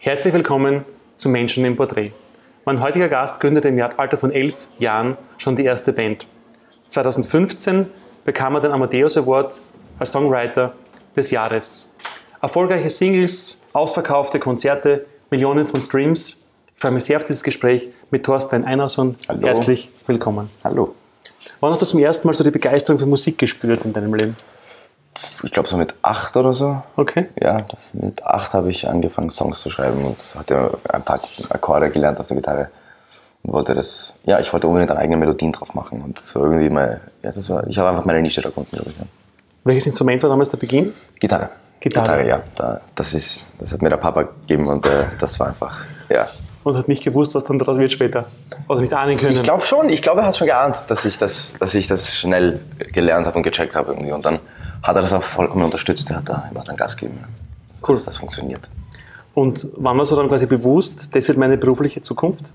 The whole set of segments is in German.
Herzlich willkommen zu Menschen im Porträt. Mein heutiger Gast gründete im Alter von 11 Jahren schon die erste Band. 2015 bekam er den Amadeus Award als Songwriter des Jahres. Erfolgreiche Singles, ausverkaufte Konzerte, Millionen von Streams. Ich freue mich sehr auf dieses Gespräch mit Thorstein Einarsson. Hallo. Herzlich willkommen. Hallo. Wann hast du zum ersten Mal so die Begeisterung für Musik gespürt in deinem Leben? Ich glaube so mit 8 oder so. Okay. Ja, mit 8 habe ich angefangen Songs zu schreiben und hatte ein paar Akkorde gelernt auf der Gitarre. Und wollte ich wollte unbedingt eine eigene Melodien drauf machen. Und so irgendwie ich habe einfach meine Nische da gefunden, glaube ich. Ja. Welches Instrument war damals der Beginn? Gitarre. Gitarre, ja. Das hat mir der Papa gegeben und das war einfach, ja. Und hat nicht gewusst, was dann daraus wird später? Oder nicht ahnen können? Ich glaube schon. Ich glaube, er hat schon geahnt, dass ich das schnell gelernt habe und gecheckt habe irgendwie. Und dann hat er das auch vollkommen unterstützt. Er hat da immer dann Gas gegeben. Cool. Dass das funktioniert. Und wann war so dann quasi bewusst, das wird meine berufliche Zukunft?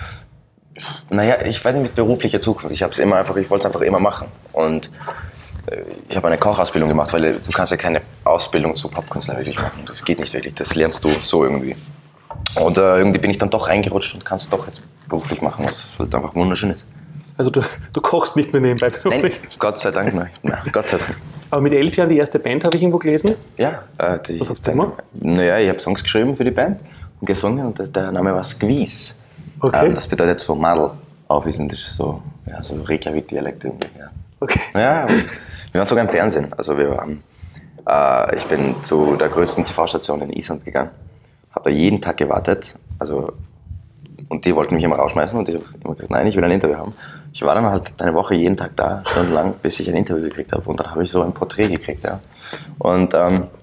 Naja, ich weiß nicht mit beruflicher Zukunft. Ich wollte es einfach immer machen. Und ich habe eine Kochausbildung gemacht, weil du kannst ja keine Ausbildung zu Popkünstler wirklich machen. Das geht nicht wirklich. Das lernst du so irgendwie. Und irgendwie bin ich dann doch reingerutscht und kann es doch jetzt beruflich machen, was halt einfach wunderschön ist. Also du kochst nicht mehr nebenbei beruflich? Nein, Gott sei Dank nicht. Nein, Gott sei Dank. Aber mit 11 Jahren die erste Band, habe ich irgendwo gelesen? Ja. Was hast du gemacht? Naja, ich habe Songs geschrieben für die Band und gesungen und der Name war Squeeze. Okay. Das bedeutet so Madel auf Isländisch, so Reykjavik-Dialekt irgendwie. Ja. Okay. Ja, wir waren sogar im Fernsehen. Also ich bin zu der größten TV-Station in Island gegangen, habe da jeden Tag gewartet. Und die wollten mich immer rausschmeißen und ich habe immer gesagt, nein, ich will ein Interview haben. Ich war dann halt eine Woche jeden Tag da, stundenlang, bis ich ein Interview gekriegt habe. Und dann habe ich so ein Porträt gekriegt. Ja. Und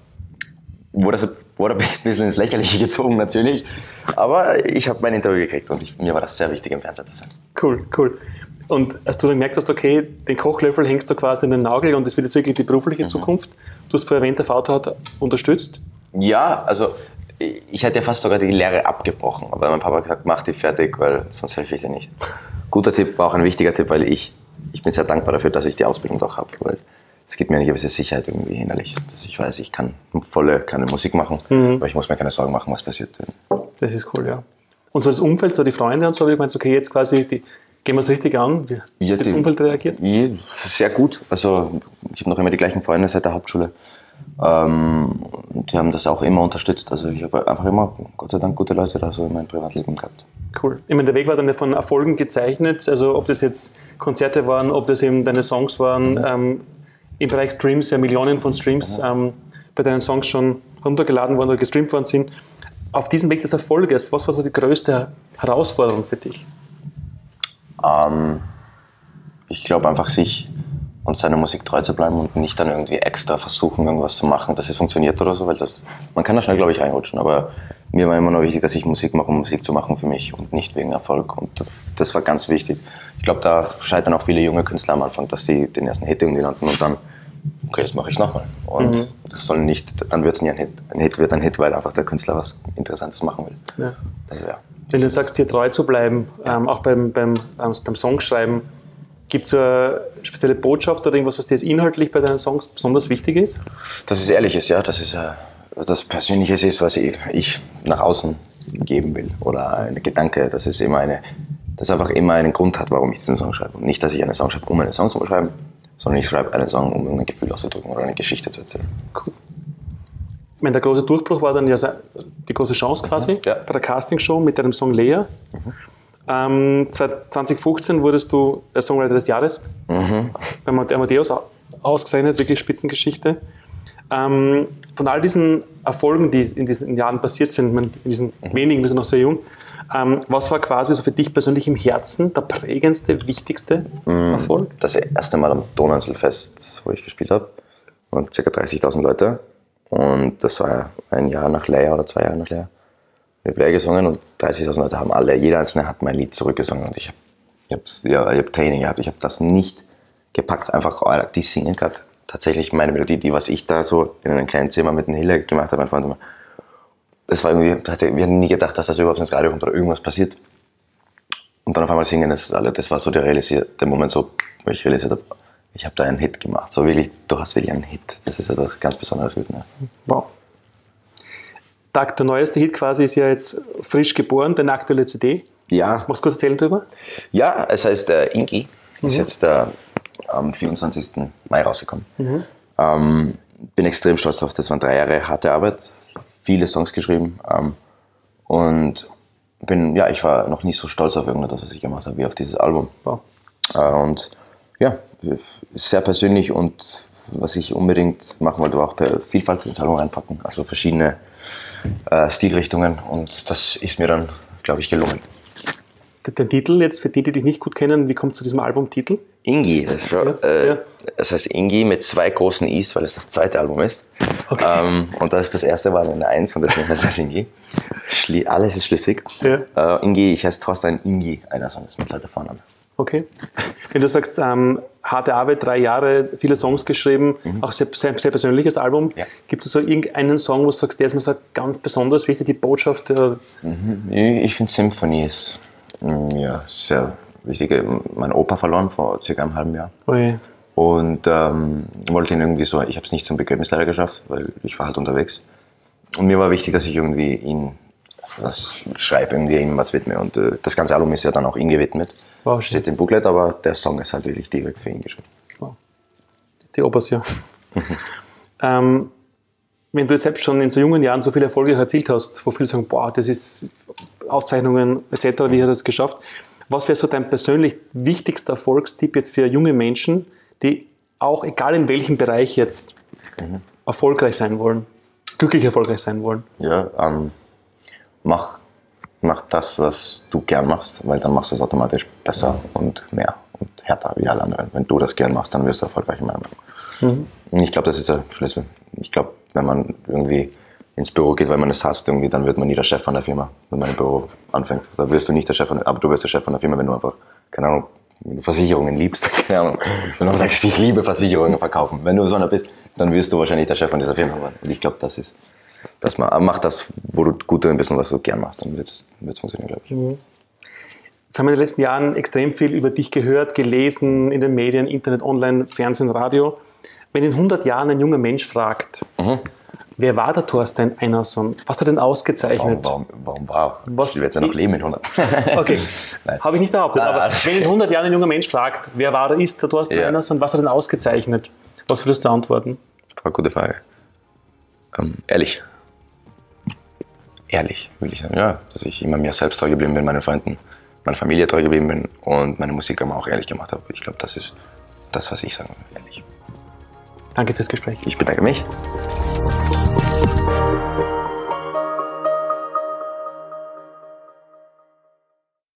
wurde ein bisschen ins Lächerliche gezogen natürlich. Aber ich habe mein Interview gekriegt und mir war das sehr wichtig, im Fernsehen zu sein. Cool. Und als du dann gemerkt hast, okay, den Kochlöffel hängst du quasi in den Nagel und das wird jetzt wirklich die berufliche Zukunft. Du hast vorher erwähnt, der Vater hat unterstützt. Ja, also ich hätte ja fast sogar die Lehre abgebrochen. Aber mein Papa hat gesagt, mach die fertig, weil sonst helfe ich dir nicht. Guter Tipp, war auch ein wichtiger Tipp, weil ich bin sehr dankbar dafür, dass ich die Ausbildung doch habe. Weil es gibt mir eine gewisse Sicherheit irgendwie innerlich. Dass ich weiß, ich kann keine Musik machen, aber ich muss mir keine Sorgen machen, was passiert. Das ist cool, ja. Und so das Umfeld, so die Freunde und so, wie du meinst, okay, jetzt quasi, gehen wir es richtig an, wie hat das Umfeld reagiert? Ja, sehr gut. Also ich habe noch immer die gleichen Freunde seit der Hauptschule. Die haben das auch immer unterstützt. Also ich habe einfach immer, Gott sei Dank, gute Leute da so in meinem Privatleben gehabt. Cool. Ich meine, der Weg war dann von Erfolgen gezeichnet, also ob das jetzt Konzerte waren, ob das eben deine Songs waren, im Bereich Streams, ja Millionen von Streams bei deinen Songs schon runtergeladen worden oder gestreamt worden sind. Auf diesem Weg des Erfolges, was war so die größte Herausforderung für dich? Ich glaube einfach, sich und seiner Musik treu zu bleiben und nicht dann irgendwie extra versuchen, irgendwas zu machen, dass es funktioniert oder so, weil man kann da schnell, glaube ich, reinrutschen, aber mir war immer nur wichtig, dass ich Musik mache, um Musik zu machen für mich und nicht wegen Erfolg und das war ganz wichtig. Ich glaube, da scheitern auch viele junge Künstler am Anfang, dass die den ersten Hit irgendwie landen und dann, okay, das mache ich nochmal und das soll nicht, dann wird es nie ein Hit. Ein Hit wird ein Hit, weil einfach der Künstler was Interessantes machen will. Ja. Also, ja. Wenn du sagst, dir treu zu bleiben, auch beim Songschreiben, gibt es eine spezielle Botschaft oder irgendwas, was dir jetzt inhaltlich bei deinen Songs besonders wichtig ist? Dass es ehrlich ist, ja. Dass es das Persönliches ist, was ich nach außen geben will. Oder ein Gedanke, dass es einfach immer einen Grund hat, warum ich diesen Song schreibe. Und nicht, dass ich einen Song schreibe, um einen Song zu schreiben, sondern ich schreibe einen Song, um ein Gefühl auszudrücken oder eine Geschichte zu erzählen. Cool. Ich meine, der große Durchbruch war dann ja die große Chance quasi bei der Castingshow mit deinem Song Lea. 2015 wurdest du Songwriter des Jahres beim Amadeus ausgezeichnet, wirklich Spitzengeschichte. Von all diesen Erfolgen, die in diesen Jahren passiert sind, in diesen wenigen, wir sind noch sehr jung, was war quasi so für dich persönlich im Herzen der prägendste, wichtigste Erfolg? Das erste Mal am Donauinselfest, wo ich gespielt habe, waren ca. 30.000 Leute und das war ein Jahr nach Lea oder 2 Jahre nach Lea. Ich habe Lea gesungen und 30.000 Leute haben jeder Einzelne hat mein Lied zurückgesungen und ich habe Training gehabt, ich habe das nicht gepackt, einfach die singen gerade tatsächlich meine Melodie, was ich da so in einem kleinen Zimmer mit dem Hille gemacht habe, mein Freund. Das war irgendwie, wir hatten nie gedacht, dass das überhaupt ins Radio kommt oder irgendwas passiert. Und dann auf einmal singen das alle, das war so der Moment, so, wo ich realisiert habe, ich habe da einen Hit gemacht, so wirklich, du hast wirklich einen Hit, das ist etwas ganz Besonderes gewesen. Ja. Wow. Der neueste Hit quasi ist ja jetzt frisch geboren, deine aktuelle CD. Ja. Magst du kurz erzählen drüber? Ja, es heißt Ingi. Ist jetzt am 24. Mai rausgekommen. Bin extrem stolz drauf. Das waren 3 Jahre harte Arbeit, viele Songs geschrieben. Und ich war noch nie so stolz auf irgendetwas, was ich gemacht habe, wie auf dieses Album. Wow. Und ja, sehr persönlich, und was ich unbedingt machen wollte, war auch Vielfalt ins Album reinpacken, also verschiedene Stilrichtungen, und das ist mir dann, glaube ich, gelungen. Den Titel jetzt, für die dich nicht gut kennen, wie kommt es zu diesem Albumtitel? Ingi, das ist schon, das heißt Ingi mit 2 großen Is, weil es das zweite Album ist. Okay. Und das erste war eine 1 und deswegen heißt das Ingi. Alles ist schlüssig. Ja. Ingi, ich heiße Thorstein Ingi, einer Song ist mein zweiter Vorname. Okay. Wenn du sagst, harte Arbeit, 3 Jahre, viele Songs geschrieben, auch sehr persönliches Album. Ja. Gibt es so irgendeinen Song, wo du sagst, der ist mir so ganz besonders wichtig, die Botschaft? Ich finde Symphony ist sehr wichtig. Mein Opa verloren vor circa einem halben Jahr. Ui. Und wollte ihn irgendwie so, ich habe es nicht zum Begräbnis leider geschafft, weil ich war halt unterwegs. Und mir war wichtig, dass ich irgendwie ihm was schreibe, irgendwie ihm was widme. Und das ganze Album ist ja dann auch ihm gewidmet. Wow, steht im Booklet, aber der Song ist halt wirklich direkt für ihn geschrieben. Wow. Die Opas, ja. Wenn du jetzt selbst schon in so jungen Jahren so viele Erfolge erzielt hast, wo viele sagen, boah, das ist Auszeichnungen etc., wie hat er das geschafft? Was wäre so dein persönlich wichtigster Erfolgstipp jetzt für junge Menschen, die auch, egal in welchem Bereich jetzt, erfolgreich sein wollen, glücklich erfolgreich sein wollen? Ja, mach das, was du gern machst, weil dann machst du es automatisch besser und mehr und härter wie alle anderen. Wenn du das gern machst, dann wirst du erfolgreich in meiner Meinung. Und ich glaube, das ist der Schlüssel. Ich glaube, wenn man irgendwie ins Büro geht, weil man es hasst, irgendwie, dann wird man nie der Chef von der Firma, wenn man im Büro anfängt. Da wirst du nicht der Chef aber du wirst der Chef von der Firma, wenn du einfach, keine Ahnung, wenn du Versicherungen liebst, keine Ahnung, wenn du sagst, ich liebe Versicherungen verkaufen. Wenn du so einer bist, dann wirst du wahrscheinlich der Chef von dieser Firma werden. Und ich glaube, das ist, dass man macht das, wo du gut drin bist und was du gern machst, dann wird es funktionieren, glaube ich. Jetzt haben wir in den letzten Jahren extrem viel über dich gehört, gelesen, in den Medien, Internet, Online, Fernsehen, Radio. Wenn in 100 Jahren ein junger Mensch fragt, wer war der Thorstein Einarsson? Was hat er denn ausgezeichnet? Warum war? Ich werde ja noch leben in 100. Okay, habe ich nicht behauptet. Aber wenn in 100 Jahren ein junger Mensch fragt, wer war oder ist der Thorstein Einarsson, was hat er denn ausgezeichnet? Was würdest du antworten? Eine gute Frage. Ehrlich. Ehrlich, würde ich sagen. Ja, dass ich immer mir selbst treu geblieben bin, meinen Freunden, meiner Familie treu geblieben bin und meine Musik immer auch ehrlich gemacht habe. Ich glaube, das ist das, was ich sagen will. Ehrlich. Danke fürs Gespräch. Ich bedanke mich.